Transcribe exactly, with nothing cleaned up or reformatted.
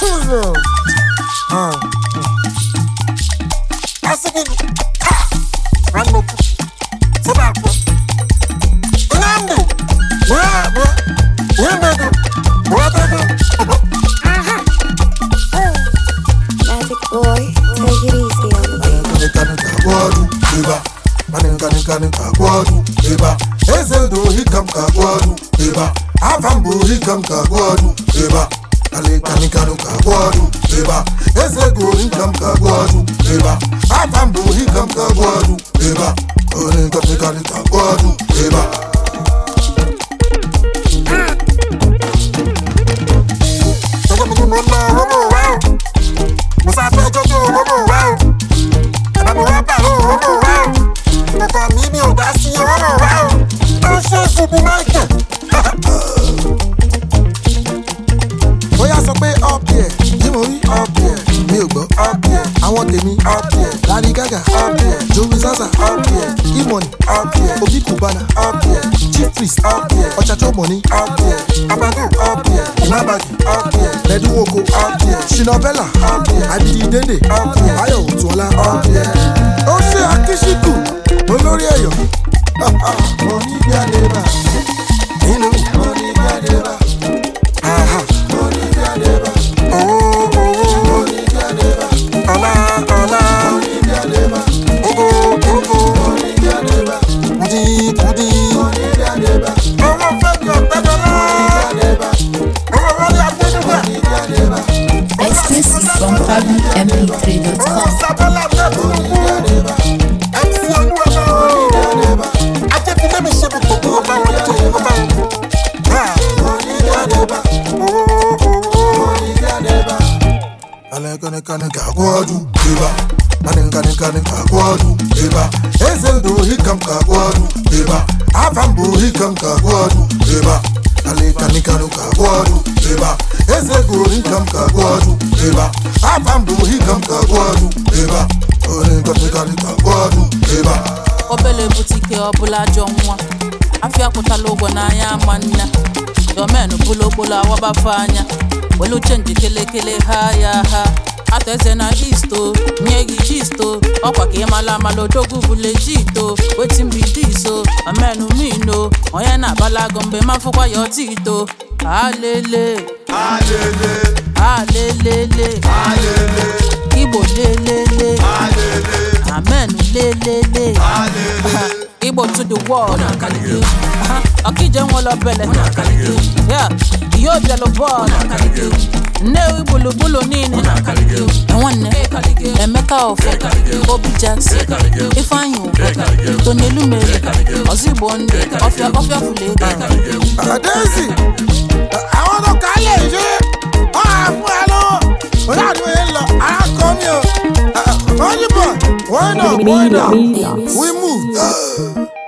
Novella, I be the Dende, Ayo, Tuola, oh, she Akishiku, Olori Ayo, Money Biadeba, Inu, Money Biadeba, aha, Money Biadeba, oh, oh, Money Biadeba, Ola, Ola, Money Biadeba, oh, oh, oh, Money Biadeba, Pudi, Pudi, Money Biadeba, oh, Fabio, Tadola, oh, Money Biadeba. Exclusive from Fabi M P three dot com. Ale kanikanu kagwadu eba eze gori kam kagwadu eba afambu hikam kagwadu eba ole kanikanu kagwadu eba obele butike obula jonwa afia kutala ogwo n'anya manna your men bulo bulo awabafanya welu change kele kele ha ya ha ateze na isto nyegi chisto okwa ke mala malodogu bule jito wetin be this o amenu mino oya na balago mbe mafukwa yo tito alele alele alele alele Igbo lelele alele amenu lelele alele Igbo to the world akije won lo bele yeah yo jelo ball ne ibulu bulu nini ewon ne Emeka of Obi Jackson Ifanyu Tonelumere Ozigbo nde ofia ofia fule Adesi I want to call you ah fualo ola do e lo ara ko mi o Why not? Why not? We move.